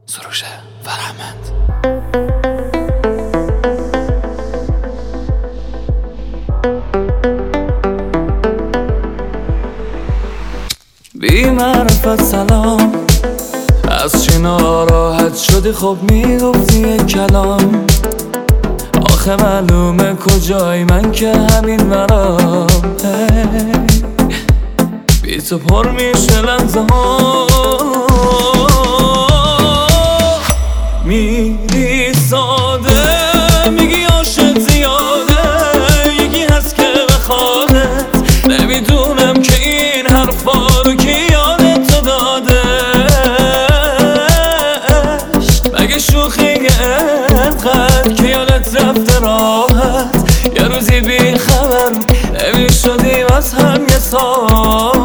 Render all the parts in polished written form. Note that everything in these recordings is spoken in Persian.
سروش فرهمند. بی معرفت سلام، از چی ناراحت شدی؟ خب میگفتی یک کلام. آخه معلومه کجای من که همین مرام. بی تو پر میشه لحظه ها، میری ساده میگی عاشق زیاده، یکی هست که بخوادت، نمیدونم که این حرفا رو کی یادت تو دادش. مگه شوخی انقدر که یادت رفته راحت، یه روزی بی خبر نمیشدیم از هم یه ساعت.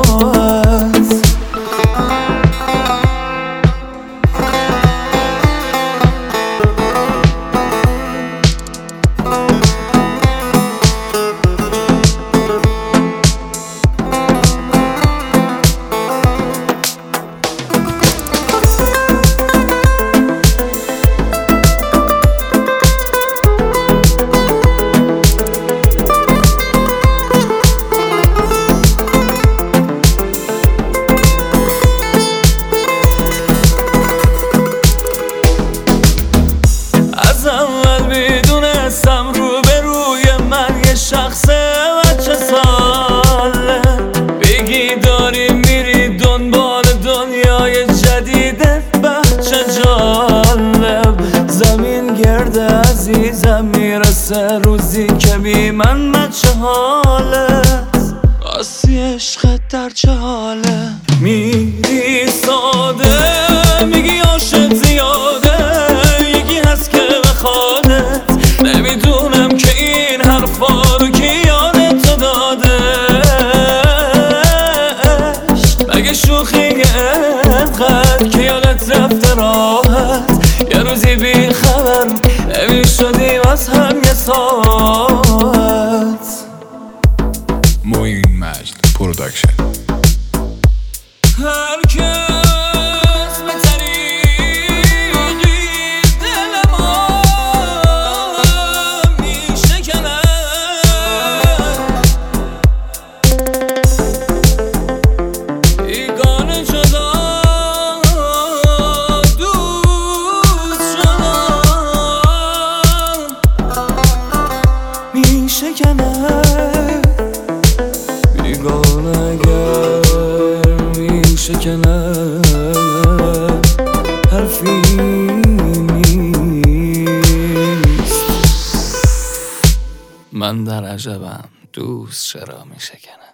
از اول میدونستم روبروی من یه شخص بچه ساله، بگی داری میری دنبال دنیای جدیدت، بچه جالب. زمین گرده عزیزم میرسه روزی که بی من بچه حالت، آسی عشقت در چه حاله؟ میری ساده میگی عاشق زیاده، یکی هست که بخوادت، نمیدونم که این حرفا رو کی یادت تو دادش. مگه شوخی انقدر که یادت رفته راحت، یه روزی بی خبر نمیشدیم از هم یه ساعت. موین مجد پروداکشن. هر کس به طریقی دل ما میشکند، بیگانه جدا دوست شدن میشکند، بیگانه اگر میشکند حرفی نیست. من در عجبم دوست چرا میشکند.